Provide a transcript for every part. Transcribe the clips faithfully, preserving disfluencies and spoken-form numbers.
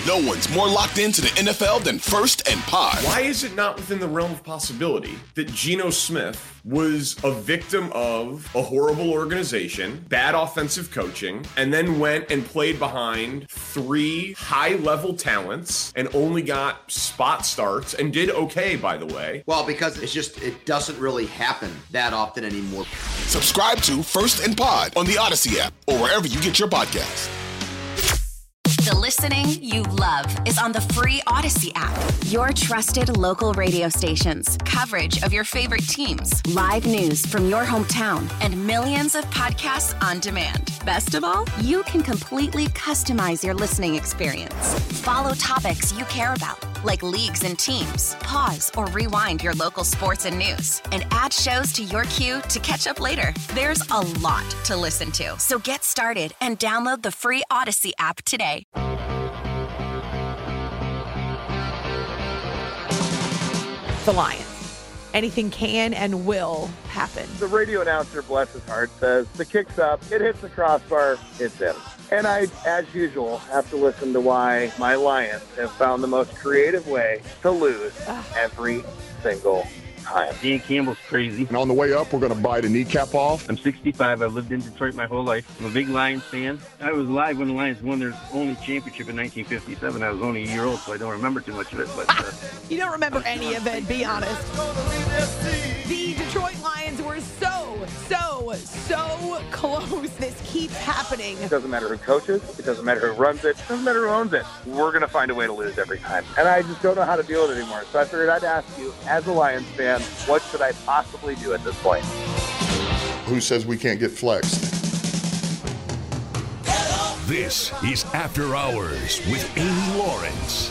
No one's more locked into the N F L than First and Pod. Why is it not within the realm of possibility that Geno Smith was a victim of a horrible organization, bad offensive coaching, and then went and played behind three high-level talents and only got spot starts and did okay, by the way? Well, because it's just, it doesn't really happen that often anymore. Subscribe to First and Pod on the Odyssey app or wherever you get your podcasts. The listening you love is on the free Odyssey app. Your trusted local radio stations, coverage of your favorite teams, live news from your hometown, and millions of podcasts on demand. Best of all, you can completely customize your listening experience. Follow topics you care about, like leagues and teams. Pause or rewind your local sports and news, and add shows to your queue to catch up later. There's a lot to listen to, so get started and download the free Odyssey app today. The Lions. Anything can and will happen. The radio announcer, bless his heart, says the kick's up, it hits the crossbar, it's in. And I, as usual, have to listen to why my Lions have found the most creative way to lose every single time. Dan Campbell's crazy. And on the way up, we're going to bite a kneecap off. I'm sixty-five. I've lived in Detroit my whole life. I'm a big Lions fan. I was live when the Lions won their only championship in nineteen fifty-seven. I was only a year old, so I don't remember too much of it. But uh, you don't remember any of it, be honest. The Detroit Lions were so, so, so close. This keeps happening. It doesn't matter who coaches. It doesn't matter who runs it. It doesn't matter who owns it. We're going to find a way to lose every time. And I just don't know how to deal with it anymore. So I figured I'd ask you, as a Lions fan, what should I possibly do at this point? Who says we can't get flexed? This is After Hours with Amy Lawrence.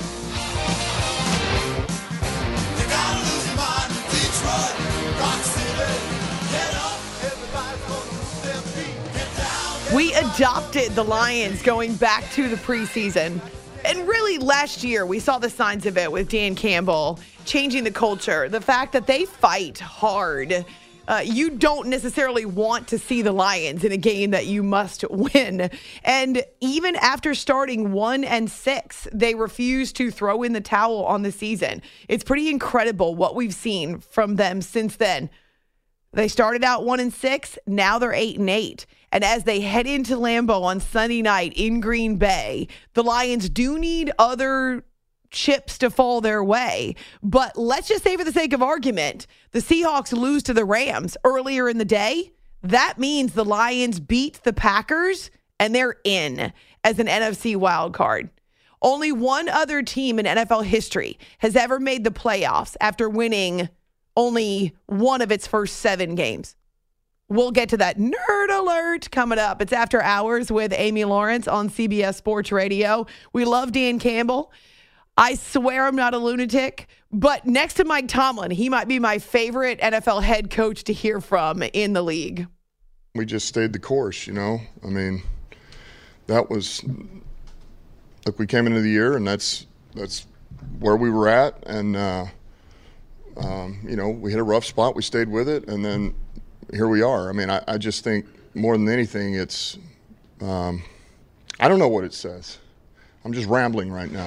We adopted the Lions going back to the preseason. And really, last year, we saw the signs of it with Dan Campbell changing the culture. The fact that they fight hard. Uh, you don't necessarily want to see the Lions in a game that you must win. And even after starting one and six, they refuse to throw in the towel on the season. It's pretty incredible what we've seen from them since then. They started out one and six. Now they're eight and eight. And as they head into Lambeau on Sunday night in Green Bay, the Lions do need other chips to fall their way. But let's just say, for the sake of argument, the Seahawks lose to the Rams earlier in the day. That means the Lions beat the Packers and they're in as an N F C wild card. Only one other team in N F L history has ever made the playoffs after winning only one of its first seven games. We'll get to that nerd alert coming up. It's After Hours with Amy Lawrence on C B S Sports Radio. We love Dan Campbell. I swear I'm not a lunatic, but next to Mike Tomlin, he might be my favorite N F L head coach to hear from in the league. We just stayed the course, you know. I mean, that was, look, we came into the year, and that's that's where we were at. And, uh, um, you know, we hit a rough spot. We stayed with it, and then here we are. I mean, I, I just think more than anything, it's, um, I don't know what it says. I'm just rambling right now.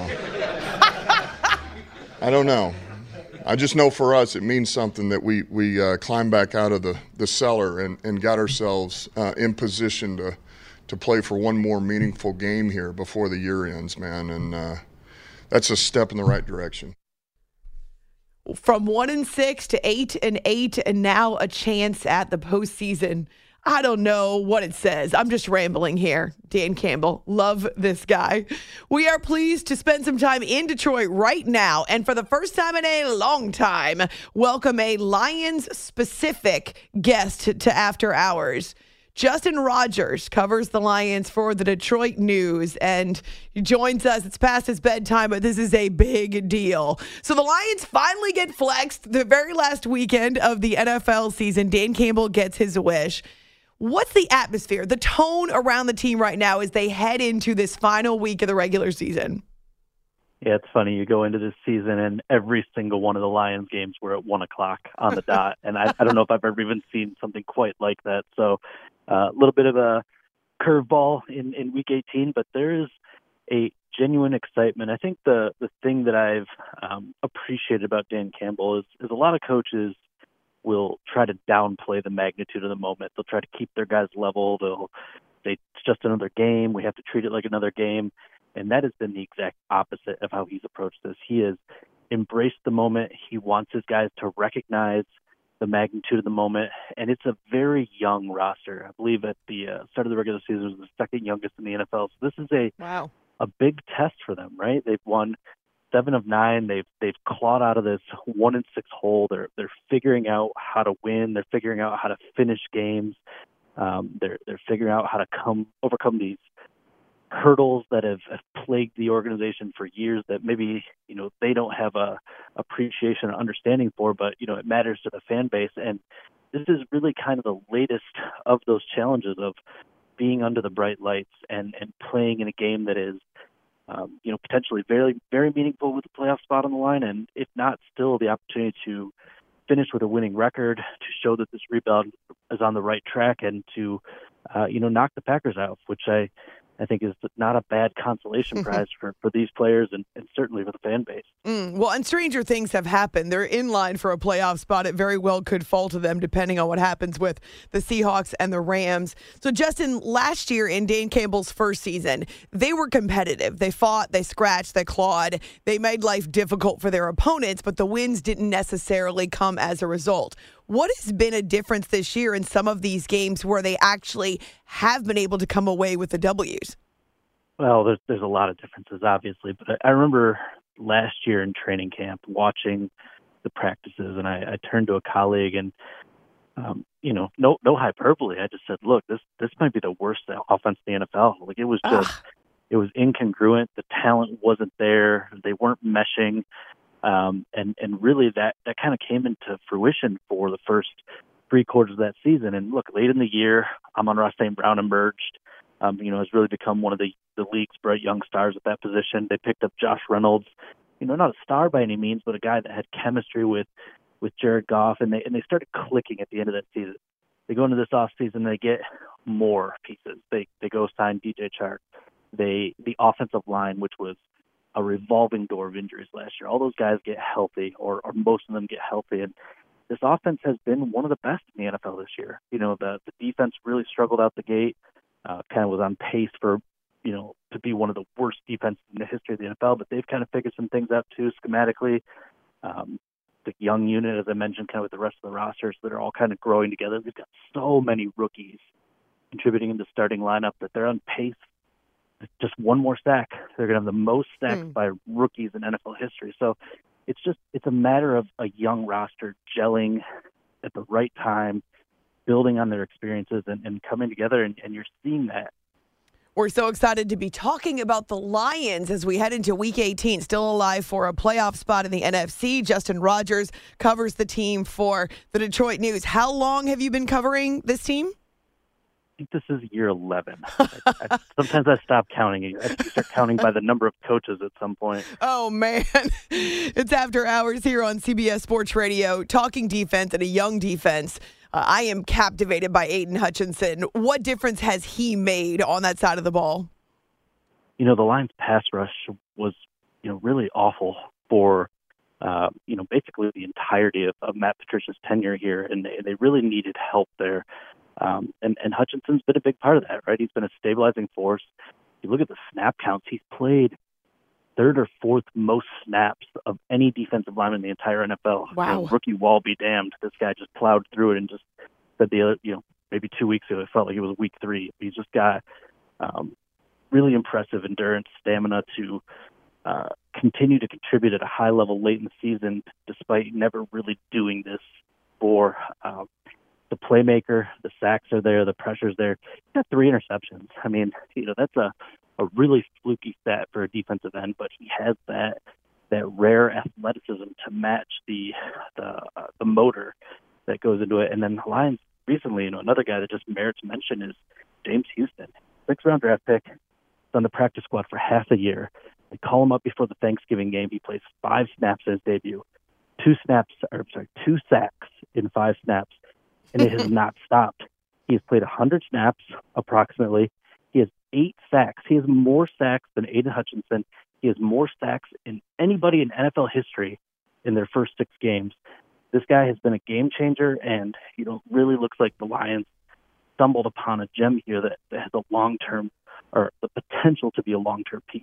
I don't know. I just know for us it means something that we, we uh, climbed back out of the, the cellar and, and got ourselves uh, in position to, to play for one more meaningful game here before the year ends, man. And uh, that's a step in the right direction. From one and six to eight and eight, and now a chance at the postseason. I don't know what it says. I'm just rambling here. Dan Campbell, love this guy. We are pleased to spend some time in Detroit right now, and for the first time in a long time, welcome a Lions-specific guest to After Hours. Justin Rogers covers the Lions for the Detroit News, and he joins us. It's past his bedtime, but this is a big deal. So the Lions finally get flexed the very last weekend of the N F L season. Dan Campbell gets his wish. What's the atmosphere, the tone around the team right now as they head into this final week of the regular season? Yeah, it's funny. You go into this season, and every single one of the Lions games were at one o'clock on the dot. And I, I don't know if I've ever even seen something quite like that. So a uh, little bit of a curveball in, in week eighteen, but there is a genuine excitement. I think the, the thing that I've um, appreciated about Dan Campbell is, is a lot of coaches will try to downplay the magnitude of the moment. They'll try to keep their guys level. They'll say it's just another game. We have to treat it like another game. And that has been the exact opposite of how he's approached this. He has embraced the moment. He wants his guys to recognize the magnitude of the moment. And it's a very young roster. I believe at the uh, start of the regular season it was the second youngest in the N F L. So this is a wow. a big test for them, right? They've won seven of nine. They've they've clawed out of this one and six hole. They're they're figuring out how to win. They're figuring out how to finish games. Um, they're they're figuring out how to come overcome these hurdles that have, have plagued the organization for years that maybe, you know, they don't have a appreciation or understanding for, but, you know, it matters to the fan base. And this is really kind of the latest of those challenges of being under the bright lights and, and playing in a game that is, um, you know, potentially very, very meaningful with a playoff spot on the line. And if not, still the opportunity to finish with a winning record, to show that this rebuild is on the right track and to, uh, you know, knock the Packers out, which I, I think is not a bad consolation prize for, for these players and, and certainly for the fan base. Mm, well, and stranger things have happened. They're in line for a playoff spot. It very well could fall to them depending on what happens with the Seahawks and the Rams. So, Justin, last year in Dan Campbell's first season, they were competitive. They fought, they scratched, they clawed. They made life difficult for their opponents, but the wins didn't necessarily come as a result. What has been a difference this year in some of these games where they actually have been able to come away with the W's? Well, there's there's a lot of differences, obviously, but I remember last year in training camp watching the practices, and I, I turned to a colleague and, um, you know, no no hyperbole. I just said, look, this this might be the worst offense in the N F L. Like, it was just, Ugh. it was incongruent. The talent wasn't there. They weren't meshing. Um, and, and really that, that kind of came into fruition for the first three quarters of that season. And look, late in the year, Amon-Ra Saint Brown emerged, um, you know, has really become one of the, the league's bright young stars at that position. They picked up Josh Reynolds, you know, not a star by any means, but a guy that had chemistry with, with Jared Goff. And they, and they started clicking at the end of that season. They go into this offseason, they get more pieces. They, they go sign D J Chark. They, the offensive line, which was a revolving door of injuries last year. All those guys get healthy, or, or most of them get healthy. And this offense has been one of the best in the N F L this year. You know, the, the defense really struggled out the gate, uh, kind of was on pace for, you know, to be one of the worst defenses in the history of the N F L, but they've kind of figured some things out too, schematically. Um, the young unit, as I mentioned, kind of with the rest of the rosters that are all kind of growing together. We've got so many rookies contributing in the starting lineup that they're on pace. Just one more sack. They're going to have the most sacks mm. by rookies in N F L history. So it's just, it's a matter of a young roster gelling at the right time, building on their experiences and, and coming together. And, and you're seeing that. We're so excited to be talking about the Lions as we head into Week eighteen, still alive for a playoff spot in the N F C. Justin Rogers covers the team for the Detroit News. How long have you been covering this team? I think this is year eleven. I, I, sometimes I stop counting. I think you start counting by the number of coaches at some point. Oh, man. It's After Hours here on C B S Sports Radio, talking defense and a young defense. Uh, I am captivated by Aiden Hutchinson. What difference has he made on that side of the ball? You know, the Lions' pass rush was, you know, really awful for, uh, you know, basically the entirety of, of Matt Patricia's tenure here, and they, they really needed help there. Um, and, and Hutchinson's been a big part of that, right? He's been a stabilizing force. You look at the snap counts, he's played third or fourth most snaps of any defensive lineman in the entire N F L. Wow. You know, rookie wall be damned. This guy just plowed through it and just said the other, you know, maybe two weeks ago, it felt like it was week three. He's just got um, really impressive endurance, stamina to uh, continue to contribute at a high level late in the season, despite never really doing this for um, the playmaker. The sacks are there, the pressure's there. He's got three interceptions. I mean, you know, that's a, a really fluky stat for a defensive end, but he has that that rare athleticism to match the the, uh, the motor that goes into it. And then the Lions recently, you know, another guy that just merits mention is James Houston, sixth round draft pick, on the practice squad for half a year. They call him up before the Thanksgiving game. He plays five snaps in his debut, two snaps, or sorry, two sacks in five snaps. And it has not stopped. He has played one hundred snaps approximately. He has eight sacks. He has more sacks than Aiden Hutchinson. He has more sacks than anybody in N F L history in their first six games. This guy has been a game changer, and you know, really looks like the Lions stumbled upon a gem here that, that has a long-term, or the potential to be a long-term piece.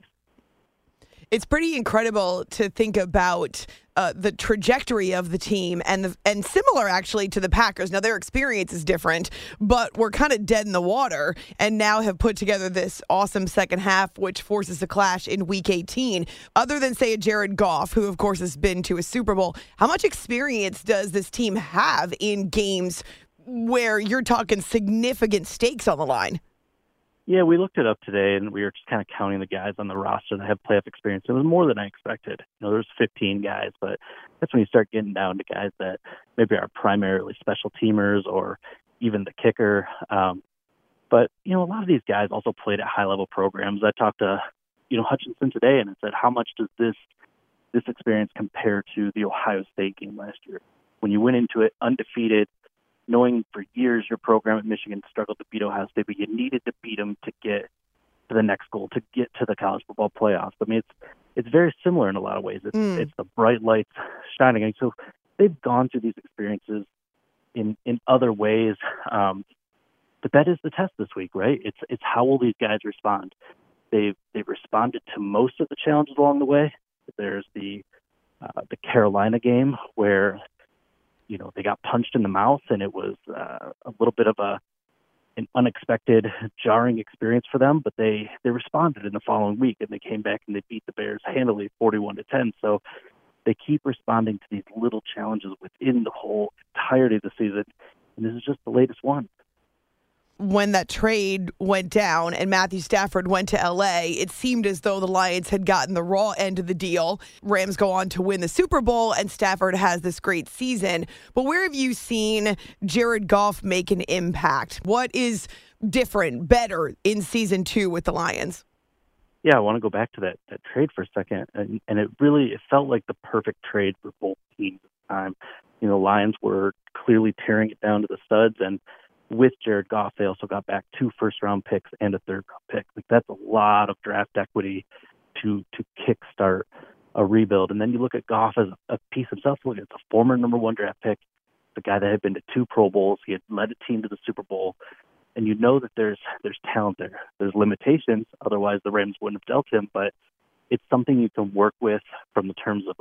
It's pretty incredible to think about uh, the trajectory of the team and the, and similar actually to the Packers. Now their experience is different, but we're kind of dead in the water and now have put together this awesome second half, which forces a clash in week eighteen. Other than say a Jared Goff, who of course has been to a Super Bowl, how much experience does this team have in games where you're talking significant stakes on the line? Yeah, we looked it up today, and we were just kind of counting the guys on the roster that have playoff experience. It was more than I expected. You know, there's fifteen guys, but that's when you start getting down to guys that maybe are primarily special teamers or even the kicker. Um, but, you know, a lot of these guys also played at high-level programs. I talked to, you know, Hutchinson today, and I said, how much does this this experience compare to the Ohio State game last year? When you went into it undefeated, knowing for years your program at Michigan struggled to beat Ohio State, but you needed to beat them to get to the next goal, to get to the college football playoffs. I mean, it's it's very similar in a lot of ways. It's, mm. it's the bright lights shining. And so they've gone through these experiences in, in other ways. Um, but that is the test this week, right? It's it's how will these guys respond? They've, they've responded to most of the challenges along the way. There's the uh, the Carolina game where you know, they got punched in the mouth, and it was uh, a little bit of a an unexpected, jarring experience for them. But they they responded in the following week, and they came back and they beat the Bears handily, forty-one to ten. So they keep responding to these little challenges within the whole entirety of the season, and this is just the latest one. When that trade went down and Matthew Stafford went to L A, it seemed as though the Lions had gotten the raw end of the deal. Rams go on to win the Super Bowl, and Stafford has this great season. But where have you seen Jared Goff make an impact? What is different, better in season two with the Lions? Yeah, I want to go back to that, that trade for a second. And, and it really it felt like the perfect trade for both teams at the time. You know, Lions were clearly tearing it down to the studs, and with Jared Goff, they also got back two first-round picks and a third-round pick. Like, that's a lot of draft equity to to kickstart a rebuild. And then you look at Goff as a piece himself. Look, it's a former number one draft pick, the guy that had been to two Pro Bowls. He had led a team to the Super Bowl. And you know that there's there's talent there. There's limitations. Otherwise, the Rams wouldn't have dealt him. But it's something you can work with from the terms of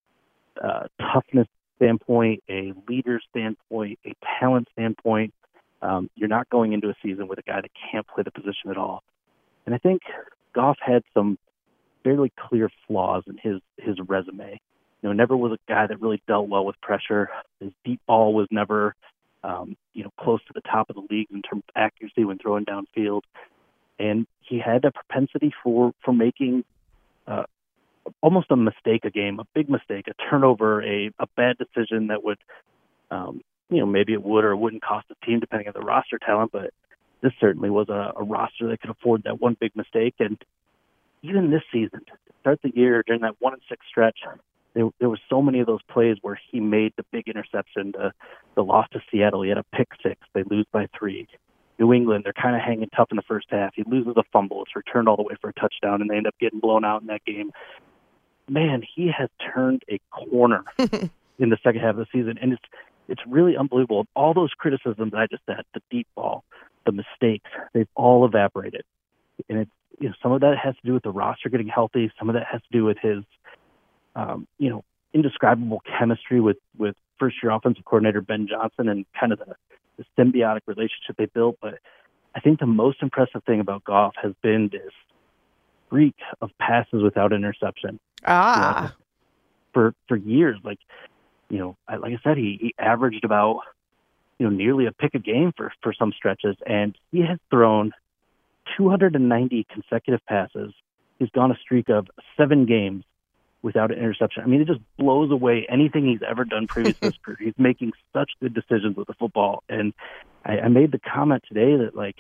a uh, toughness standpoint, a leader standpoint, a talent standpoint. Um, you're not going into a season with a guy that can't play the position at all. And I think Goff had some fairly clear flaws in his, his resume. You know, never was a guy that really dealt well with pressure. His deep ball was never, um, you know, close to the top of the league in terms of accuracy when throwing downfield. And he had a propensity for, for making uh, almost a mistake a game, a big mistake, a turnover, a, a bad decision that would, um, you know, maybe it would or it wouldn't cost the team depending on the roster talent, but this certainly was a, a roster that could afford that one big mistake. And even this season, to start the year during that one and six stretch, there, there were so many of those plays where he made the big interception, the, the loss to Seattle. He had a pick six. They lose by three. New England, they're kind of hanging tough in the first half. He loses a fumble. It's returned all the way for a touchdown, and they end up getting blown out in that game. Man, he has turned a corner in the second half of the season, and it's It's really unbelievable. All those criticisms I just said, the deep ball, the mistakes, they've all evaporated. And it's, you know, some of that has to do with the roster getting healthy. Some of that has to do with his, um, you know, indescribable chemistry with, with first-year offensive coordinator Ben Johnson and kind of the, the symbiotic relationship they built. But I think the most impressive thing about Goff has been this streak of passes without interception. Ah. You know, for for years, like, you know, like I said, he, he averaged about, you know, nearly a pick a game for, for some stretches, and he has thrown two hundred ninety consecutive passes. He's gone a streak of seven games without an interception. I mean, it just blows away anything he's ever done previous to his career. He's making such good decisions with the football. And I, I made the comment today that, like,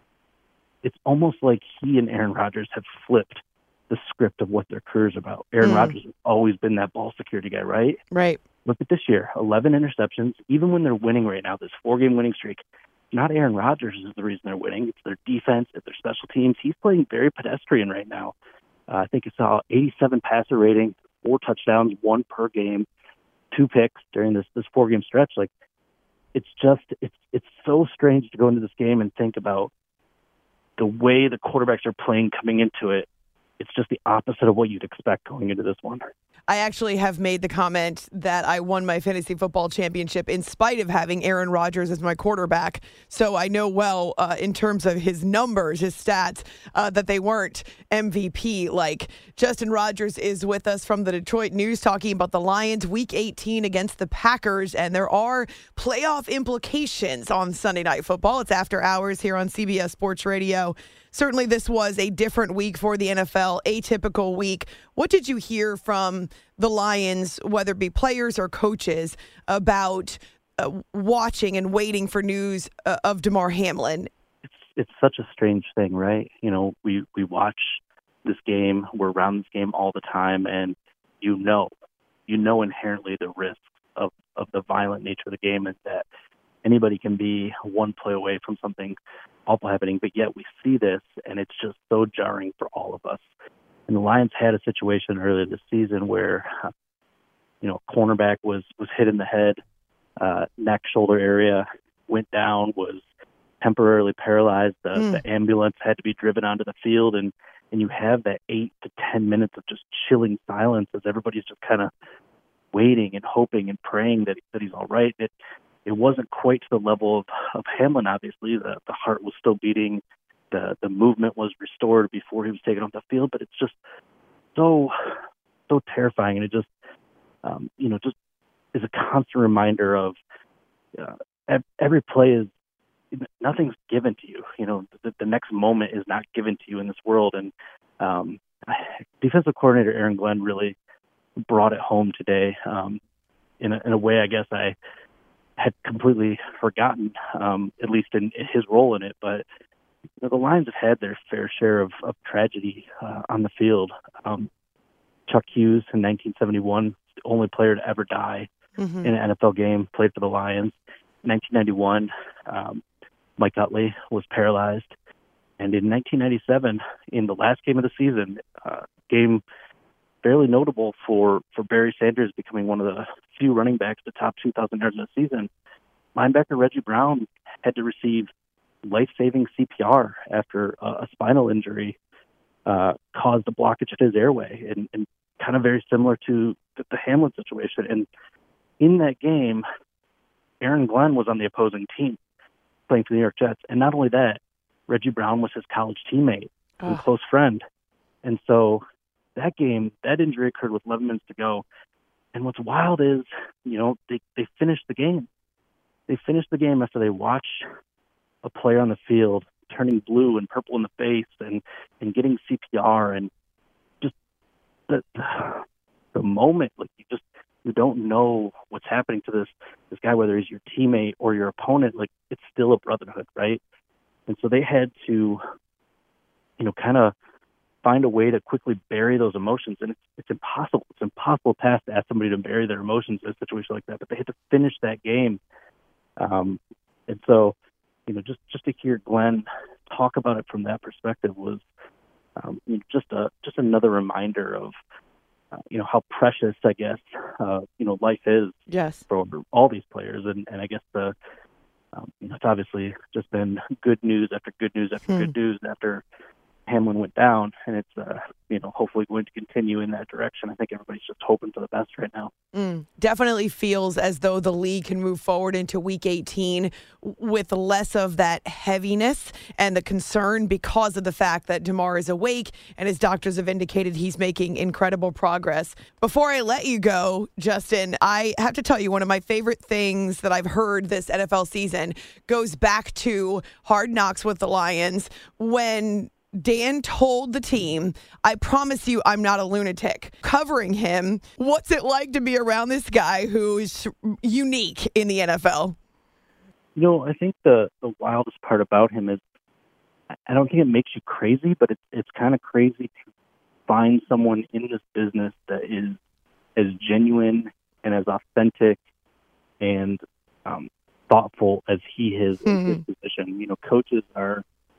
it's almost like he and Aaron Rodgers have flipped the script of what their career's about. Aaron mm. Rodgers has always been that ball security guy, right? Right. Look at this year, eleven interceptions. Even when they're winning right now, this four-game winning streak, not Aaron Rodgers is the reason they're winning. It's their defense, it's their special teams. He's playing very pedestrian right now. Uh, I think he saw eighty-seven passer rating, four touchdowns, one per game, two picks during this this four game stretch. Like, it's just it's it's so strange to go into this game and think about the way the quarterbacks are playing coming into it. It's just the opposite of what you'd expect going into this one. I actually have made the comment that I won my fantasy football championship in spite of having Aaron Rodgers as my quarterback. So I know well uh, in terms of his numbers, his stats, uh, that they weren't M V P-like. Justin Rogers is with us from the Detroit News talking about the Lions week eighteen against the Packers, and there are playoff implications on Sunday Night Football. It's after hours here on C B S Sports Radio. Certainly this was a different week for the N F L, atypical week. What did you hear from the Lions, whether it be players or coaches, about uh, watching and waiting for news uh, of Damar Hamlin? It's it's such a strange thing, right? You know, we, we watch this game, we're around this game all the time, and you know, you know inherently the risks of, of the violent nature of the game, and that anybody can be one play away from something awful happening, but yet we see this, and it's just so jarring for all of us. And the Lions had a situation earlier this season where, you know, cornerback was, was hit in the head, uh, neck, shoulder area, went down, was temporarily paralyzed. The, mm. the ambulance had to be driven onto the field, and, and you have that eight to ten minutes of just chilling silence as everybody's just kind of waiting and hoping and praying that, that he's all right. It, It wasn't quite to the level of, of Hamlin, obviously. The, the heart was still beating. The the movement was restored before he was taken off the field. But it's just so, so terrifying. And it just, um, you know, just is a constant reminder of uh, every play is, nothing's given to you. You know, the, the next moment is not given to you in this world. And um, defensive coordinator Aaron Glenn really brought it home today um, in, a, in a way, I guess, I had completely forgotten, um, at least in, in his role in it. But you know, the Lions have had their fair share of, of tragedy uh, on the field. Um, Chuck Hughes in nineteen seventy-one, the only player to ever die mm-hmm. in an N F L game, played for the Lions. In nineteen ninety-one, um, Mike Utley was paralyzed. And in nineteen ninety-seven, in the last game of the season, uh, game fairly notable for, for Barry Sanders becoming one of the few running backs to top two thousand yards in a season, linebacker Reggie Brown had to receive life-saving C P R after uh, a spinal injury uh, caused a blockage of his airway, and, and kind of very similar to the, the Hamlin situation. And in that game, Aaron Glenn was on the opposing team playing for the New York Jets. And not only that, Reggie Brown was his college teammate and oh. close friend. And so that game, that injury occurred with eleven minutes to go. And what's wild is, you know, they, they finished the game. They finished the game after they watched a player on the field turning blue and purple in the face and, and getting C P R, and just the, the moment, like you just, you don't know what's happening to this, this guy, whether he's your teammate or your opponent, like it's still a brotherhood, right? And so they had to, you know, kind of find a way to quickly bury those emotions. And it's, it's impossible. It's an impossible task to ask somebody to bury their emotions in a situation like that, but they had to finish that game. Um, and so, you know, just, just to hear Glenn talk about it from that perspective was um, you know, just a just another reminder of, uh, you know, how precious, I guess, uh, you know, life is yes. for all these players. And, and I guess the, um, you know, it's obviously just been good news after good news after hmm. good news after Hamlin went down, and it's, uh, you know, hopefully going to continue in that direction. I think everybody's just hoping for the best right now. Mm, definitely feels as though the league can move forward into week eighteen with less of that heaviness and the concern because of the fact that Damar is awake and his doctors have indicated he's making incredible progress. Before I let you go, Justin, I have to tell you one of my favorite things that I've heard this N F L season goes back to Hard Knocks with the Lions when Dan told the team, I promise you I'm not a lunatic. Covering him, what's it like to be around this guy who is unique in the N F L? You know, I think the, the wildest part about him is I don't think it makes you crazy, but it's, it's kind of crazy to find someone in this business that is as genuine and as authentic and um, thoughtful as he is Mm-hmm. in his position. You know, coaches are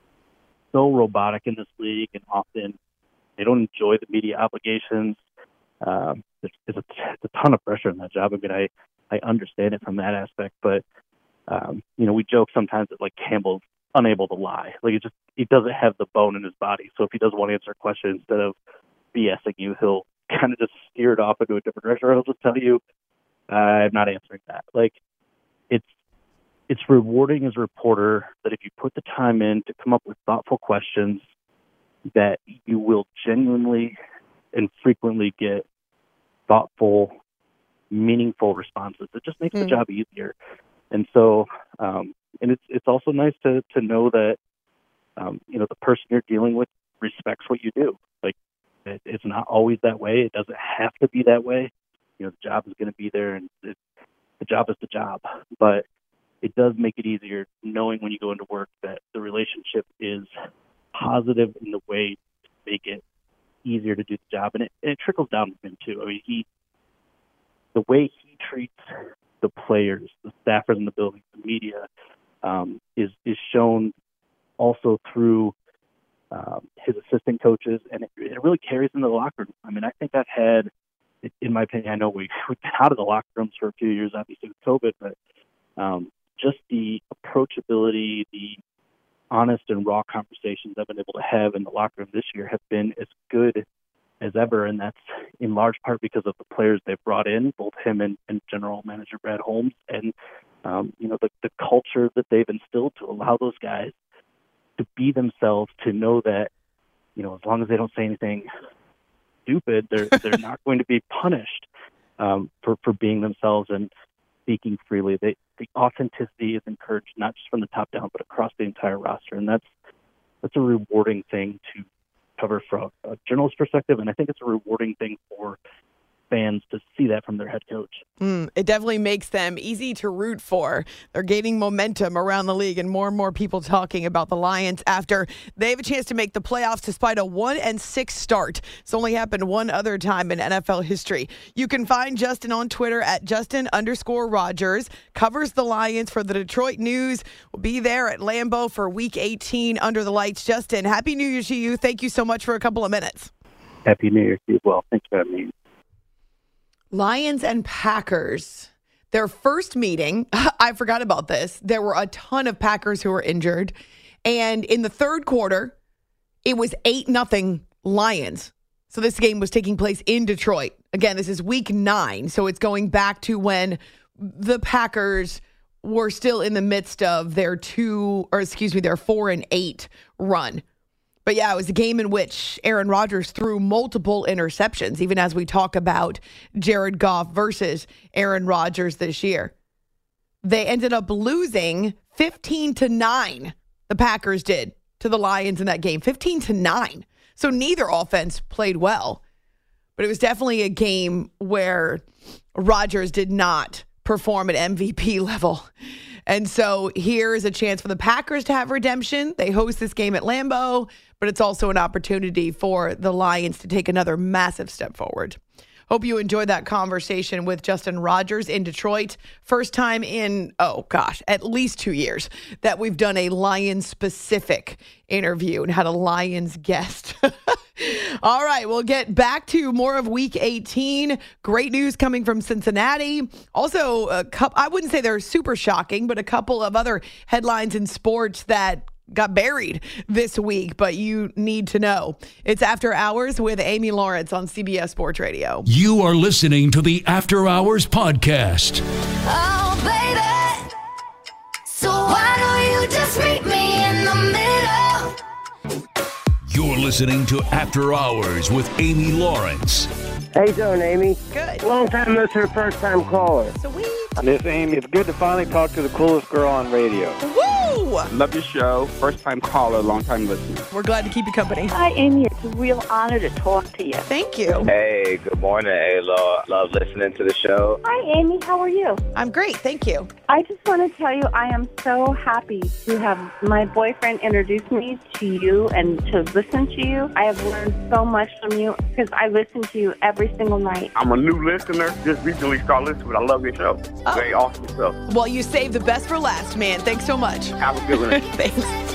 so robotic in this league, and often they don't enjoy the media obligations. Um, there's, there's, a, there's a ton of pressure in that job. I mean, I, I understand it from that aspect, but, um, you know, we joke sometimes that, like, Campbell's unable to lie. Like, it just, he doesn't have the bone in his body. So if he doesn't want to answer a question, instead of BSing you, he'll kind of just steer it off into a different direction, or he'll just tell you, uh, I'm not answering that. Like, it's, it's rewarding as a reporter that if you put the time in to come up with thoughtful questions, that you will genuinely and frequently get thoughtful, meaningful responses. It just makes mm. the job easier. And so, um, and it's it's also nice to to know that, um, you know, the person you're dealing with respects what you do. Like, it, it's not always that way. It doesn't have to be that way. You know, the job is going to be there, and it, the job is the job. But it does make it easier knowing when you go into work that the relationship is positive in the way to make it easier to do the job, and it, it trickles down to him too. I mean, he, the way he treats the players, the staffers in the building, the media, um, is is shown also through um, his assistant coaches, and it, it really carries into the locker room. I mean, I think I've had, in my opinion, I know we, we've been out of the locker rooms for a few years, obviously with COVID, but um, just the approachability, the honest and raw conversations I've been able to have in the locker room this year have been as good as ever, and that's in large part because of the players they've brought in, both him and, and general manager Brad Holmes, and um, you know the, the culture that they've instilled to allow those guys to be themselves, to know that, you know, as long as they don't say anything stupid, they're they're not going to be punished um, for for being themselves and speaking freely. They, the authenticity is encouraged, not just from the top down, but across the entire roster. And that's, that's a rewarding thing to cover from a journalist perspective. And I think it's a rewarding thing for fans to see that from their head coach. Mm, it definitely makes them easy to root for. They're gaining momentum around the league, and more and more people talking about the Lions after they have a chance to make the playoffs despite a one and six start. It's only happened one other time in N F L history. You can find Justin on Twitter at Justin underscore Rogers. Covers the Lions for the Detroit News. Will be there at Lambeau for Week eighteen under the lights. Justin, Happy New Year to you. Thank you so much for a couple of minutes. Happy New Year to you as well. Thanks for having me. Lions and Packers, their first meeting, I forgot about this. There were a ton of Packers who were injured. And in the third quarter, it was eight nothing Lions. So this game was taking place in Detroit. Again, this is week nine. So it's going back to when the Packers were still in the midst of their two, or excuse me, their four and eight run. But yeah, it was a game in which Aaron Rodgers threw multiple interceptions, even as we talk about Jared Goff versus Aaron Rodgers this year. They ended up losing fifteen to nine. The Packers did to the Lions in that game, fifteen to nine. So neither offense played well. But it was definitely a game where Rodgers did not perform at M V P level. And so here is a chance for the Packers to have redemption. They host this game at Lambeau, but it's also an opportunity for the Lions to take another massive step forward. Hope you enjoyed that conversation with Justin Rogers in Detroit. First time in, oh gosh, at least two years that we've done a Lions-specific interview and had a Lions guest. All right, we'll get back to more of Week eighteen. Great news coming from Cincinnati. Also, a couple, I wouldn't say they're super shocking, but a couple of other headlines in sports that got buried this week, but you need to know. It's After Hours with Amy Lawrence on C B S Sports Radio. You are listening to the After Hours podcast. Oh, baby. So why don't you just meet me in the middle? You're listening to After Hours with Amy Lawrence. How you doing, Amy? Good. Long time listener, first time caller. Sweet. Miss Amy, it's good to finally talk to the coolest girl on radio. Woo! Love your show. First time caller, long time listener. We're glad to keep you company. Hi, Amy. It's a real honor to talk to you. Thank you. Hey, good morning, A-Lo. Love listening to the show. Hi, Amy. How are you? I'm great. Thank you. I just want to tell you I am so happy to have my boyfriend introduce me to you and to listen to you. I have learned so much from you because I listen to you every single night. I'm a new listener. Just recently started listening, but I love your show. Oh. Very awesome stuff. Well, you saved the best for last, man. Thanks so much. Have a good one. Thanks.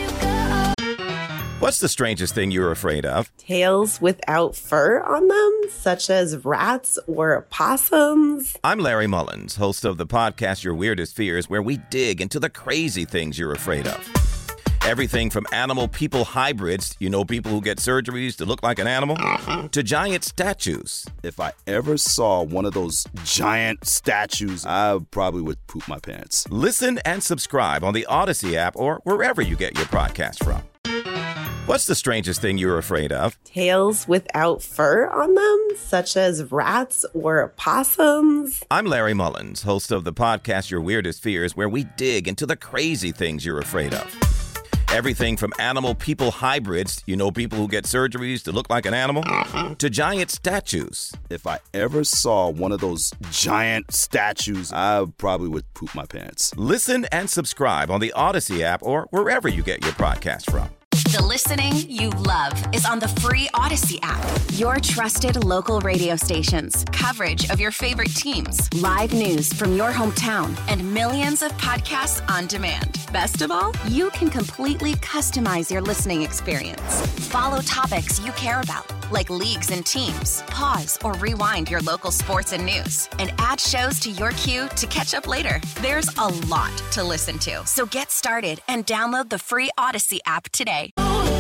What's the strangest thing you're afraid of? Tails without fur on them, such as rats or opossums. I'm Larry Mullins, host of the podcast Your Weirdest Fears, where we dig into the crazy things you're afraid of. Everything from animal-people hybrids, you know, people who get surgeries to look like an animal, to giant statues. If I ever saw one of those giant statues, I probably would poop my pants. Listen and subscribe on the Odyssey app or wherever you get your podcast from. What's the strangest thing you're afraid of? Tails without fur on them, such as rats or opossums. I'm Larry Mullins, host of the podcast Your Weirdest Fears, where we dig into the crazy things you're afraid of. Everything from animal-people hybrids, you know, people who get surgeries to look like an animal, to giant statues. If I ever saw one of those giant statues, I probably would poop my pants. Listen and subscribe on the Odyssey app or wherever you get your podcast from. The listening you love is on the free Odyssey app. Your trusted local radio stations, coverage of your favorite teams, live news from your hometown, and millions of podcasts on demand. Best of all, you can completely customize your listening experience. Follow topics you care about, like leagues and teams. Pause or rewind your local sports and news, and add shows to your queue to catch up later. There's a lot to listen to, so get started and download the free Odyssey app today.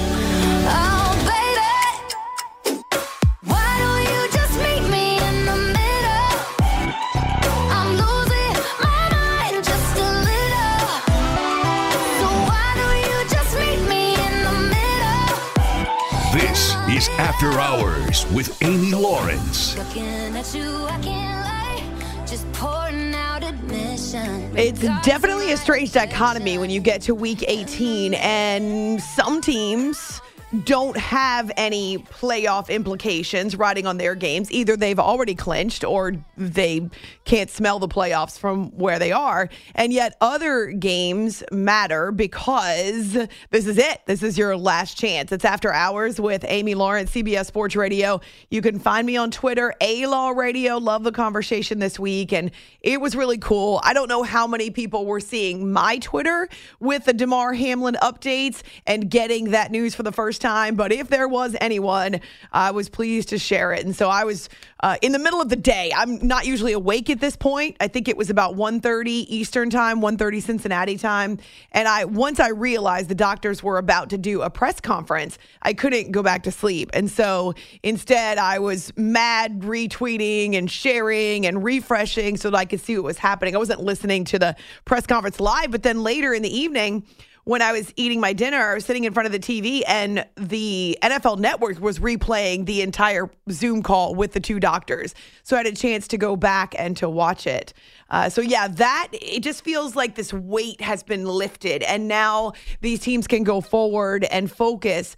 Oh, baby, why don't you just meet me in the middle? I'm losing my mind just a little. So why don't you just meet me in the middle? This is After Hours with Amy Lawrence. Looking at you, I can't lie, just pouring out admission. It's definitely a strange dichotomy when you get to week eighteen, and some teams don't have any playoff implications riding on their games. Either they've already clinched or they can't smell the playoffs from where they are. And yet other games matter because this is it. This is your last chance. It's After Hours with Amy Lawrence, C B S Sports Radio. You can find me on Twitter, A-Law Radio. Love the conversation this week, and it was really cool. I don't know how many people were seeing my Twitter with the Damar Hamlin updates and getting that news for the first time, but if there was anyone, I was pleased to share it. And so I was uh, in the middle of the day. I'm not usually awake at this point. I think it was about one thirty Eastern time, one thirty Cincinnati time. And I once I realized the doctors were about to do a press conference, I couldn't go back to sleep. And so instead, I was mad retweeting and sharing and refreshing so that I could see what was happening. I wasn't listening to the press conference live, but then later in the evening, when I was eating my dinner, I was sitting in front of the T V, and the N F L Network was replaying the entire Zoom call with the two doctors. So I had a chance to go back and to watch it. Uh, so yeah, that, it just feels like this weight has been lifted, and now these teams can go forward and focus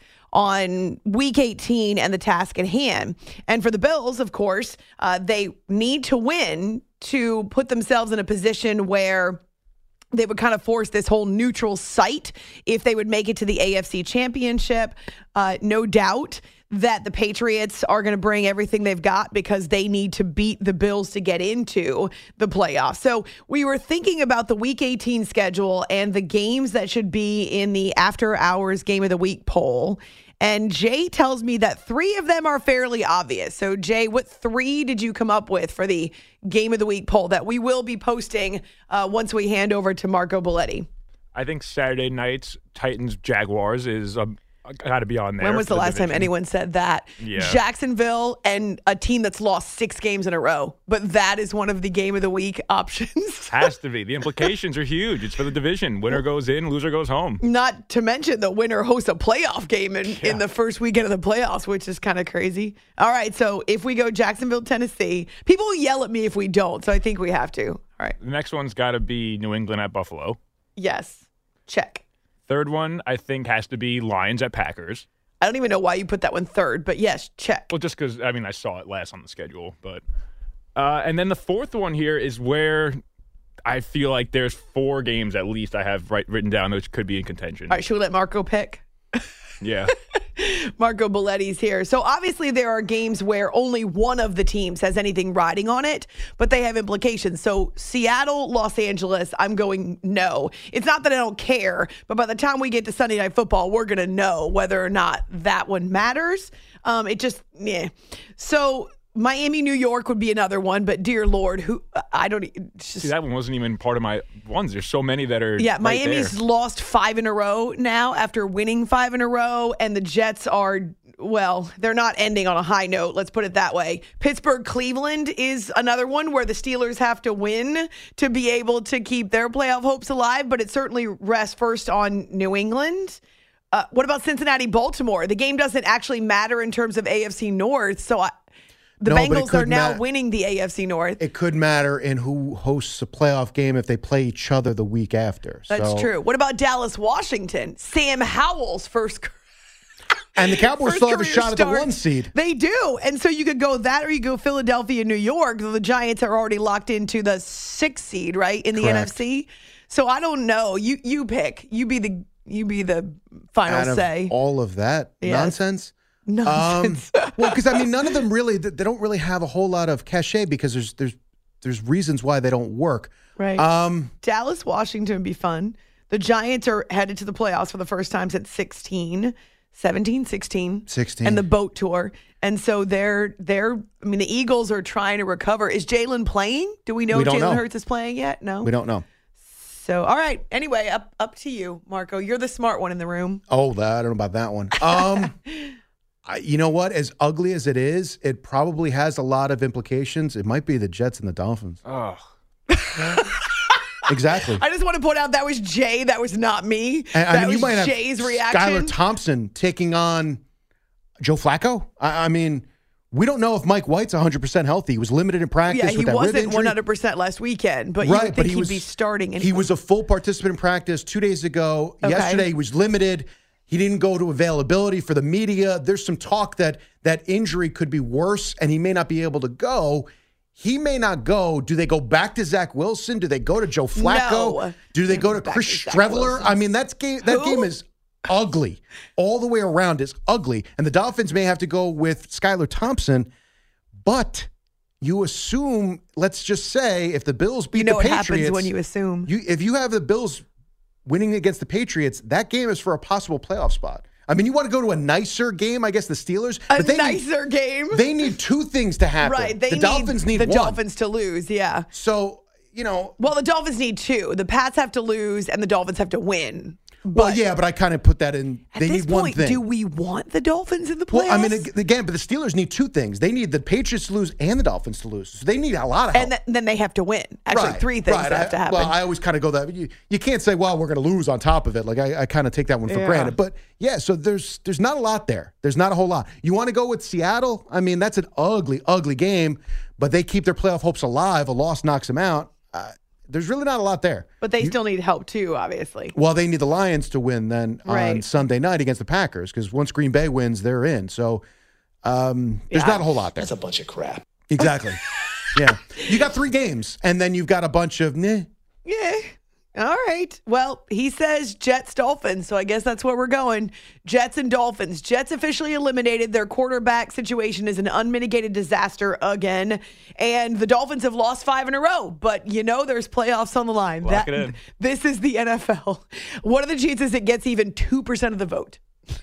on week eighteen and the task at hand. And for the Bills, of course, uh, they need to win to put themselves in a position where they would kind of force this whole neutral site if they would make it to the A F C Championship. Uh, no doubt that the Patriots are going to bring everything they've got because they need to beat the Bills to get into the playoffs. So we were thinking about the Week eighteen schedule and the games that should be in the After Hours Game of the Week poll. And Jay tells me that three of them are fairly obvious. So, Jay, what three did you come up with for the Game of the Week poll that we will be posting uh, once we hand over to Marco Belletti? I think Saturday night's Titans-Jaguars is um, got to be on there. When was the, the last division. time anyone said that? Yeah. Jacksonville and a team that's lost six games in a row. But that is one of the Game of the Week options. Has to be. The implications are huge. It's for the division. Winner goes in, loser goes home. Not to mention the winner hosts a playoff game in, yeah. in the first weekend of the playoffs, which is kind of crazy. All right, so if we go Jacksonville, Tennessee, people will yell at me if we don't, so I think we have to. All right. The next one's got to be New England at Buffalo. Yes. Check. Third one, I think, has to be Lions at Packers. I don't even know why you put that one third, but yes, check. Well, just because, I mean, I saw it last on the schedule. But uh, and then the fourth one here is where I feel like there's four games at least I have right, written down which could be in contention. All right, should we let Marco pick? Yeah. Marco Belletti's here. So obviously there are games where only one of the teams has anything riding on it, but they have implications. So Seattle, Los Angeles, I'm going no. It's not that I don't care, but by the time we get to Sunday Night Football, we're going to know whether or not that one matters. Um, it just, yeah. So Miami, New York would be another one, but dear Lord, who I don't. Just, See, that one wasn't even part of my ones. There's so many that are. Yeah, right Miami's there. lost five in a row now after winning five in a row, and the Jets are, well, they're not ending on a high note. Let's put it that way. Pittsburgh, Cleveland is another one where the Steelers have to win to be able to keep their playoff hopes alive, but it certainly rests first on New England. Uh, what about Cincinnati, Baltimore? The game doesn't actually matter in terms of A F C North, so I. The no, but it Bengals could are now ma- winning the A F C North. It could matter in who hosts a playoff game if they play each other the week after. That's so. true. What about Dallas, Washington? Sam Howell's first And the Cowboys First still have a career shot at the start. one seed. They do. And so you could go that or you go Philadelphia, New York. The Giants are already locked into the sixth seed, right, in the Correct. N F C. So I don't know. You you pick. You be the you be the final Out of say. all of that Yes. nonsense. Nonsense. Um, well, because I mean, none of them really. They don't really have a whole lot of cachet because there's there's there's reasons why they don't work. Right. Um, Dallas, Washington would be fun. The Giants are headed to the playoffs for the first time since sixteen, seventeen, sixteen. sixteen. And the boat tour. And so they're, they're, I mean, the Eagles are trying to recover. Is Jalen playing? Do we know We if don't Jalen know. Hurts is playing yet? No. We don't know. So, all right. Anyway, up up to you, Marco. You're the smart one in the room. Oh, that, I don't know about that one. Um, I, you know what? As ugly as it is, it probably has a lot of implications. It might be the Jets and the Dolphins. Oh. Exactly. I just want to point out that was Jay. That was not me. And, that I mean, was you might have Jay's reaction. Skylar Thompson taking on Joe Flacco. I, I mean, we don't know if Mike White's one hundred percent healthy. He was limited in practice Yeah, he with that rib wasn't injury. one hundred percent last weekend, but you Right, would but think he he'd was- be starting. He was a full participant in practice two days ago. Okay. Yesterday, he was limited. He didn't go to availability for the media. There's some talk that that injury could be worse, and he may not be able to go. He may not go. Do they go back to Zach Wilson? Do they go to Joe Flacco? No. Do they go to Back Chris to Zach Streveler? Wilson. I mean, that's game. That Who? game is ugly. All the way around is ugly. And the Dolphins may have to go with Skylar Thompson, but you assume, let's just say, if the Bills beat You know the what Patriots, happens when you assume. you, if you have the Bills winning against the Patriots, that game is for a possible playoff spot. I mean, you want to go to a nicer game, I guess the Steelers. A but they nicer need, game. They need two things to happen. Right. They the need Dolphins need the one. Dolphins to lose. Yeah. So, you know. Well, the Dolphins need two. The Pats have to lose, and the Dolphins have to win. Well, yeah, but I kind of put that in. At They this need one point, thing. do we want the Dolphins in the playoffs? Well, I mean, ag- again, but the Steelers need two things. They need the Patriots to lose and the Dolphins to lose. So they need a lot of help. and th- then they have to win. Actually, Right, three things right. that have I- to happen. Well, I always kind of go that you, you can't say, well, we're going to lose on top of it. Like I, I kind of take that one for Yeah. granted. But yeah, so there's there's not a lot there. There's not a whole lot. You want to go with Seattle? I mean, that's an ugly, ugly game, but they keep their playoff hopes alive. A loss knocks them out. Uh, there's really not a lot there. but they still need help too, obviously. Well, they need the Lions to win then on Right. Sunday night against the Packers because once Green Bay wins, they're in. So um, there's Yeah. not a whole lot there. That's a bunch of crap. Exactly. Yeah. You got three games, and then you've got a bunch of, nah. Yeah. All right. Well, he says Jets Dolphins, so I guess that's where we're going. Jets and Dolphins. Jets officially eliminated. Their quarterback situation is an unmitigated disaster again. And the Dolphins have lost five in a row. But you know there's playoffs on the line. Lock it in. This is the N F L. What are the chances it gets even two percent of the vote?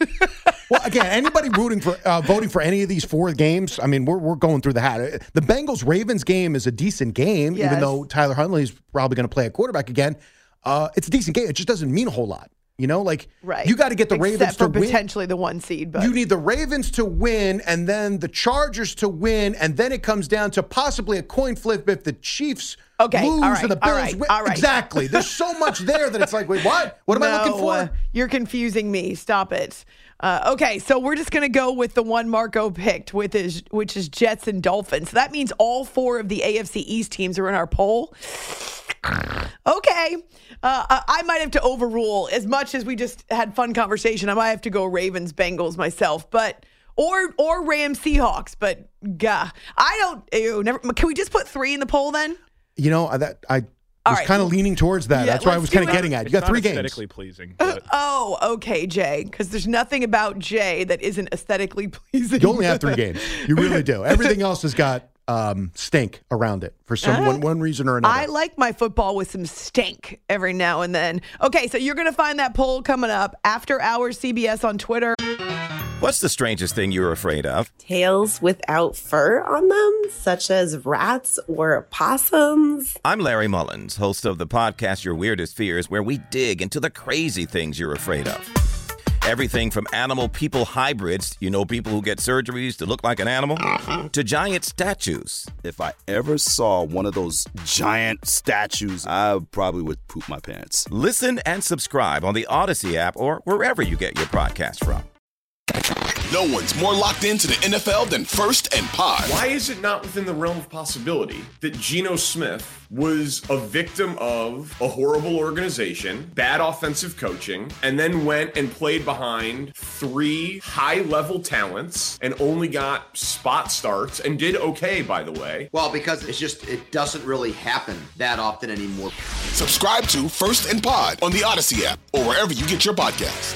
Well, again, anybody rooting for uh, voting for any of these four games, I mean, we're we're going through the hat. The Bengals Ravens game is a decent game, Yes. even though Tyler Huntley's probably going to play at quarterback again. Uh, it's a decent game. It just doesn't mean a whole lot. You know, like Right. you got to get the Except Ravens for to win. potentially the one seed. But You need the Ravens to win and then the Chargers to win, and then it comes down to possibly a coin flip if the Chiefs Okay, lose all right, and the Bills all right, win. all right. Exactly. There's so much there that it's like, wait, what? What am I looking No, for? uh, you're confusing me. Stop it. Uh, okay, so we're just going to go with the one Marco picked, with his, which is Jets and Dolphins. So that means all four of the A F C East teams are in our poll. Okay. Uh, I I might have to overrule. As much as we just had fun conversation, I might have to go Ravens Bengals myself, but or or Rams Seahawks. But gah, I don't. Ew, never. Can we just put three in the poll then? You know, that I All was right. kind of leaning towards that. Yeah, That's why I let's was do kind of it. getting at. You It's got not three games. aesthetically pleasing. Oh, okay, Jay. Because there's nothing about Jay that isn't aesthetically pleasing. You only have three games. You really do. Everything else has got um, stink around it for some Uh, one, one reason or another. I like my football with some stink every now and then. Okay, so you're going to find that poll coming up after hours C B S on Twitter. What's the strangest thing you're afraid of? Tails without fur on them, such as rats or possums. I'm Larry Mullins, host of the podcast Your Weirdest Fears, where we dig into the crazy things you're afraid of. Everything from animal-people hybrids, you know, people who get surgeries to look like an animal, to giant statues. If I ever saw one of those giant statues, I probably would poop my pants. Listen and subscribe on the Odyssey app or wherever you get your podcast from. No one's more locked into the N F L than First and Pod. Why is it not within the realm of possibility that Geno Smith was a victim of a horrible organization, bad offensive coaching, and then went and played behind three high-level talents and only got spot starts and did okay, by the way? Well, because it's just, it doesn't really happen that often anymore. Subscribe to First and Pod on the Odyssey app or wherever you get your podcasts.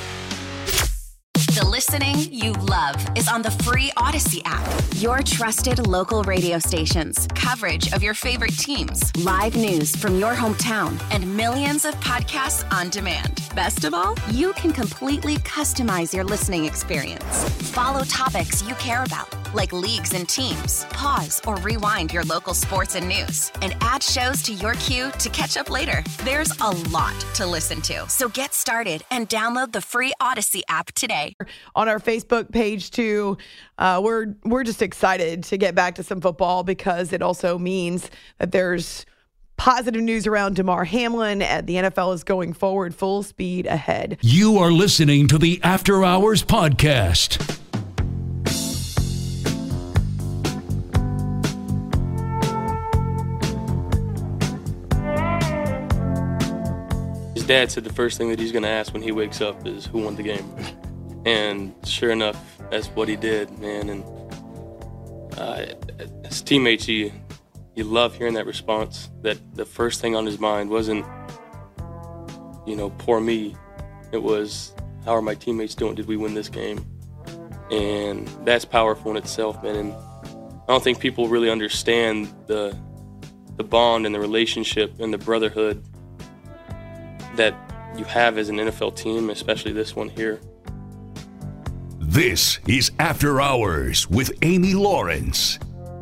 The listening you love is on the free Odyssey app. Your trusted local radio stations, coverage of your favorite teams, live news from your hometown, and millions of podcasts on demand. Best of all, you can completely customize your listening experience. Follow topics you care about, like leagues and teams. Pause or rewind your local sports and news, and add shows to your queue to catch up later. There's a lot to listen to, so get started and download the free Odyssey app today. On our Facebook page too, uh, we're we're just excited to get back to some football because it also means that there's positive news around DeMar Hamlin, and the N F L is going forward full speed ahead. You are listening to the After Hours Podcast. His dad said the first thing that he's going to ask when he wakes up is who won the game. And sure enough, that's what he did, man. And uh, as teammates, you, you love hearing that response, that the first thing on his mind wasn't, you know, poor me. It was, how are my teammates doing? Did we win this game? And that's powerful in itself, man. And I don't think people really understand the the bond and the relationship and the brotherhood that you have as an N F L team, especially this one here. This is After Hours with Amy Lawrence.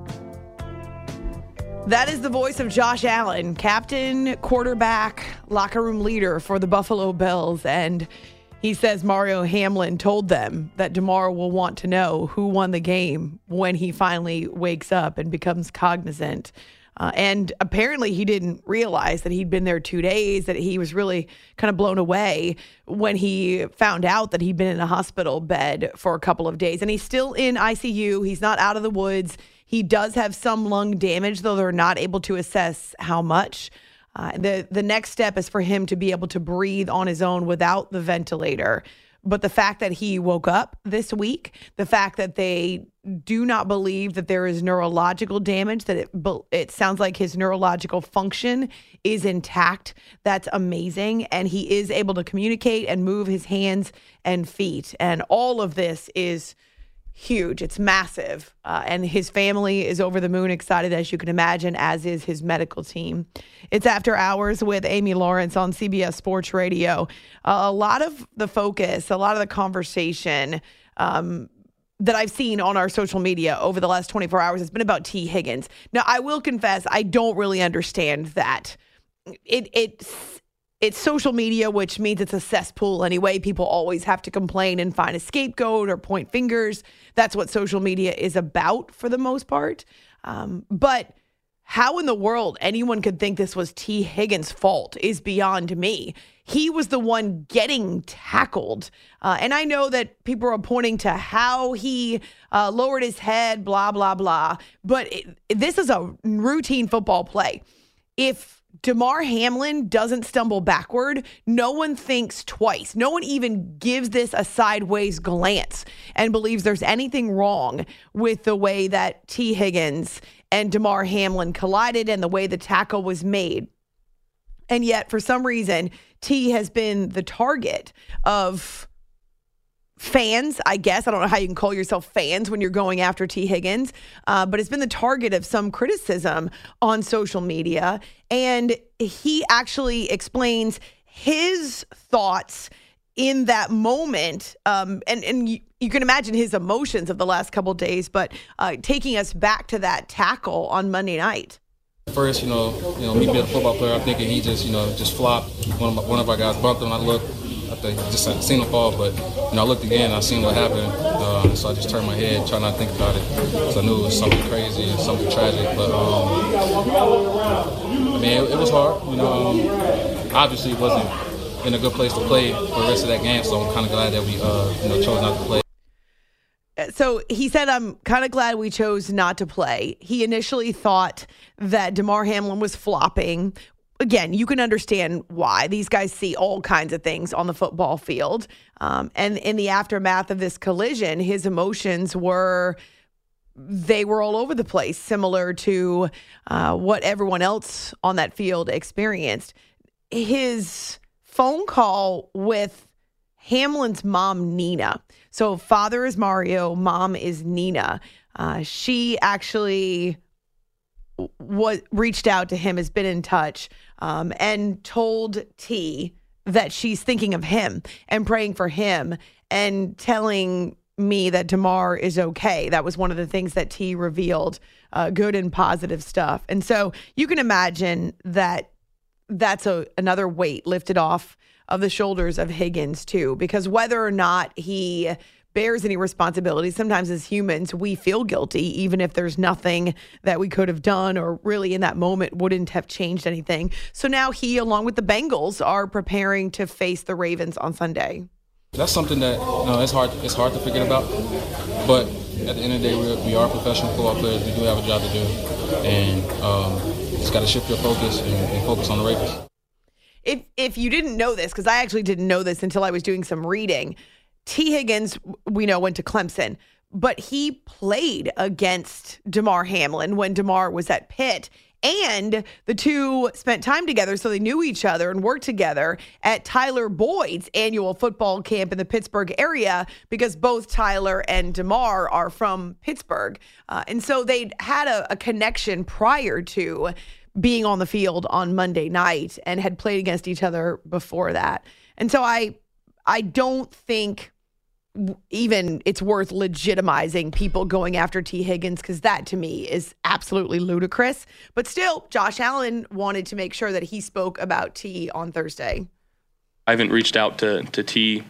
That is the voice of Josh Allen, captain, quarterback, locker room leader for the Buffalo Bills. And he says Mario Hamlin told them that DeMar will want to know who won the game when he finally wakes up and becomes cognizant. Uh, and apparently he didn't realize that he'd been there two days, that he was really kind of blown away when he found out that he'd been in a hospital bed for a couple of days. And he's still in I C U. He's not out of the woods. He does have some lung damage, though they're not able to assess how much. Uh, the, the next step is for him to be able to breathe on his own without the ventilator. But the fact that he woke up this week, the fact that they do not believe that there is neurological damage, that it, it sounds like his neurological function is intact, that's amazing. And he is able to communicate and move his hands and feet. And all of this is huge. It's massive. Uh, and his family is over the moon excited, as you can imagine, as is his medical team. It's After Hours with Amy Lawrence on C B S Sports Radio. Uh, a lot of the focus, a lot of the conversation um, that I've seen on our social media over the last twenty-four hours has been about T. Higgins. Now, I will confess, I don't really understand that. It it's It's social media, which means it's a cesspool anyway. People always have to complain and find a scapegoat or point fingers. That's what social media is about for the most part. Um, but how in the world anyone could think this was T. Higgins' fault is beyond me. He was the one getting tackled. Uh, and I know that people are pointing to how he uh, lowered his head, blah, blah, blah. But it, this is a routine football play. If Damar Hamlin doesn't stumble backward, no one thinks twice. No one even gives this a sideways glance and believes there's anything wrong with the way that T. Higgins and Damar Hamlin collided and the way the tackle was made. And yet, for some reason, T has been the target of fans, I guess. I don't know how you can call yourself fans when you're going after T. Higgins, uh, but it's been the target of some criticism on social media. And he actually explains his thoughts in that moment. Um, and and you, you can imagine his emotions of the last couple of days, but uh, taking us back to that tackle on Monday night. First, you know, you know, me being a football player, I'm thinking he just, you know, just flopped. One of, my, one of our guys bumped him. I looked. I think just I seen him fall, but you know, I looked again. I seen what happened, uh, so I just turned my head, trying not to think about it. So I knew it was something crazy and something tragic. But um, I mean, it, it was hard. You know, um, obviously, it wasn't in a good place to play for the rest of that game. So I'm kind of glad that we, uh, you know, chose not to play. So he said, I'm kind of glad we chose not to play. He initially thought that Damar Hamlin was flopping. Again, you can understand why. These guys see all kinds of things on the football field. Um, and in the aftermath of this collision, his emotions were, they were all over the place, similar to uh, what everyone else on that field experienced. His phone call with Hamlin's mom, Nina. So father is Mario, mom is Nina. Uh, she actually what reached out to him, has been in touch, um, and told T that she's thinking of him and praying for him and telling me that Damar is okay. That was one of the things that T revealed, uh, good and positive stuff. And so you can imagine that that's a another weight lifted off of the shoulders of Higgins too, because whether or not he bears any responsibility, sometimes as humans, we feel guilty, even if there's nothing that we could have done or really in that moment wouldn't have changed anything. So now he, along with the Bengals, are preparing to face the Ravens on Sunday. That's something that you know, it's hard it's hard to forget about, but at the end of the day, we're, we are professional football players. We do have a job to do, and um, just got to shift your focus and, and focus on the Ravens. If if you didn't know this, because I actually didn't know this until I was doing some reading, T. Higgins, we know, went to Clemson, but he played against Damar Hamlin when Damar was at Pitt. And the two spent time together, so they knew each other and worked together at Tyler Boyd's annual football camp in the Pittsburgh area, because both Tyler and Damar are from Pittsburgh. Uh, and so they'd had a, a connection prior to being on the field on Monday night and had played against each other before that. And so I I don't think even it's worth legitimizing people going after T. Higgins, because that to me is absolutely ludicrous. But still, Josh Allen wanted to make sure that he spoke about T on Thursday. I haven't reached out to, to T.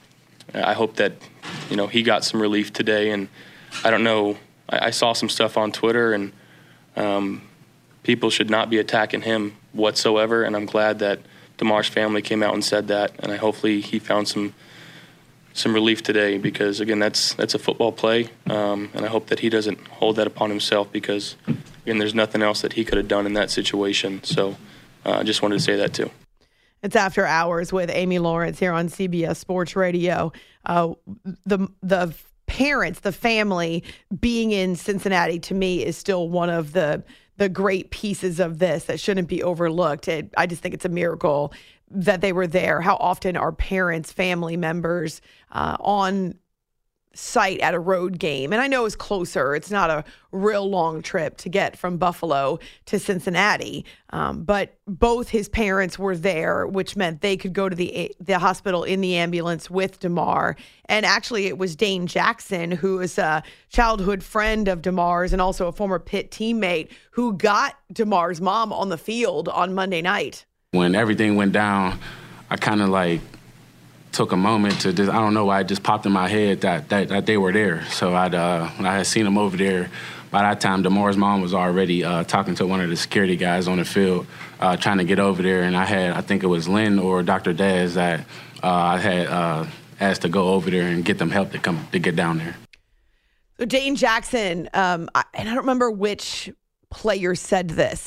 I hope that, you know, he got some relief today. And I don't know, I, I saw some stuff on Twitter, and um, people should not be attacking him whatsoever. And I'm glad that Damar's family came out and said that. And I hopefully he found some some relief today, because again, that's that's a football play, um, and I hope that he doesn't hold that upon himself, because again, there's nothing else that he could have done in that situation. So uh, I just wanted to say that too. It's After Hours with Amy Lawrence here on C B S Sports Radio. Uh, the the parents, the family being in Cincinnati, to me is still one of the the great pieces of this that shouldn't be overlooked. It, I just think it's a miracle that they were there. How often are parents, family members uh, on site at a road game? And I know it's closer. It's not a real long trip to get from Buffalo to Cincinnati. Um, but both his parents were there, which meant they could go to the the hospital in the ambulance with Damar. And actually, it was Dane Jackson, who is a childhood friend of Damar's and also a former Pitt teammate, who got Damar's mom on the field on Monday night. When everything went down, I kind of like took a moment to just, I don't know why, it just popped in my head that that, that they were there. So I'd, uh, when I had seen them over there, by that time, Damar's mom was already uh, talking to one of the security guys on the field, uh, trying to get over there. And I had, I think it was Lynn or Doctor Dez that uh, I had uh, asked to go over there and get them help to come to get down there. So Dane Jackson, um, I, and I don't remember which player said this,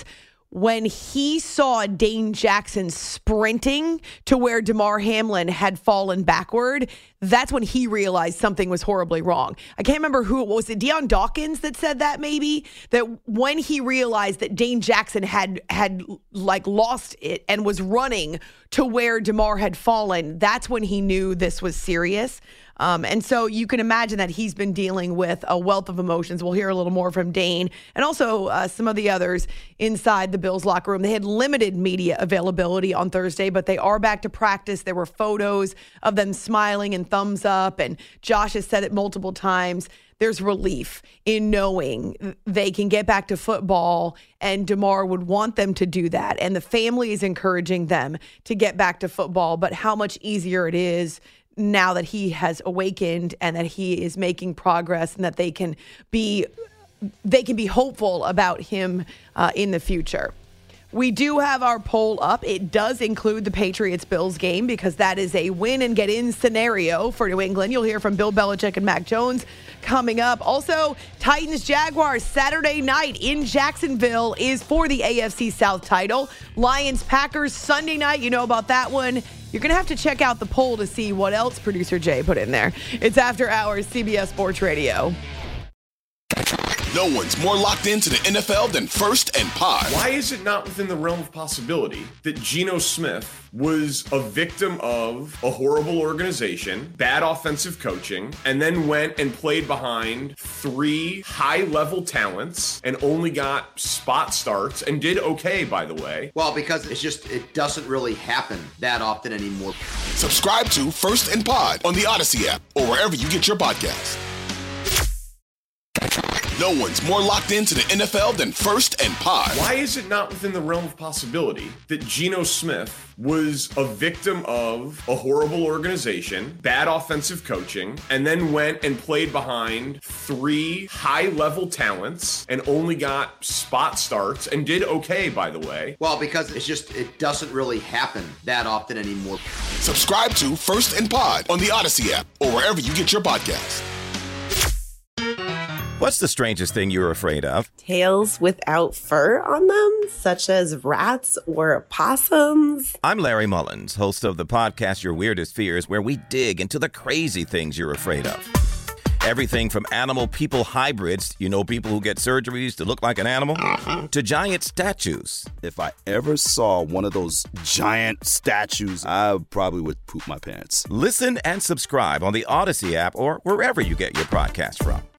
when he saw Dane Jackson sprinting to where Damar Hamlin had fallen backward, that's when he realized something was horribly wrong. I can't remember who it was. Was it Deion Dawkins that said that maybe? That when he realized that Dane Jackson had had like lost it and was running to where Damar had fallen, that's when he knew this was serious. Um, and so you can imagine that he's been dealing with a wealth of emotions. We'll hear a little more from Dane and also uh, some of the others inside the Bills locker room. They had limited media availability on Thursday, but they are back to practice. There were photos of them smiling and thumbs up, and Josh has said it multiple times. There's relief in knowing they can get back to football, and Damar would want them to do that. And the family is encouraging them to get back to football, but how much easier it is now that he has awakened and that he is making progress and that they can be they can be hopeful about him uh, in the future. We do have our poll up. It does include the Patriots-Bills game because that is a win and get in scenario for New England. You'll hear from Bill Belichick and Mac Jones coming up. Also, Titans-Jaguars Saturday night in Jacksonville is for the A F C South title. Lions-Packers Sunday night. You know about that one. You're going to have to check out the poll to see what else producer Jay put in there. It's After Hours, C B S Sports Radio. No one's more locked into the N F L than First and Pod. Why is it not within the realm of possibility that Geno Smith was a victim of a horrible organization, bad offensive coaching, and then went and played behind three high-level talents and only got spot starts and did okay, by the way? Well, because it's just, it doesn't really happen that often anymore. Subscribe to First and Pod on the Odyssey app or wherever you get your podcasts. No one's more locked into the N F L than First and Pod. Why is it not within the realm of possibility that Geno Smith was a victim of a horrible organization, bad offensive coaching, and then went and played behind three high-level talents and only got spot starts and did okay, by the way? Well, because it's just, it doesn't really happen that often anymore. Subscribe to First and Pod on the Odyssey app or wherever you get your podcasts. What's the strangest thing you're afraid of? Tails without fur on them, such as rats or possums. I'm Larry Mullins, host of the podcast Your Weirdest Fears, where we dig into the crazy things you're afraid of. Everything from animal-people hybrids, you know, people who get surgeries to look like an animal, to giant statues. If I ever saw one of those giant statues, I probably would poop my pants. Listen and subscribe on the Odyssey app or wherever you get your podcast from.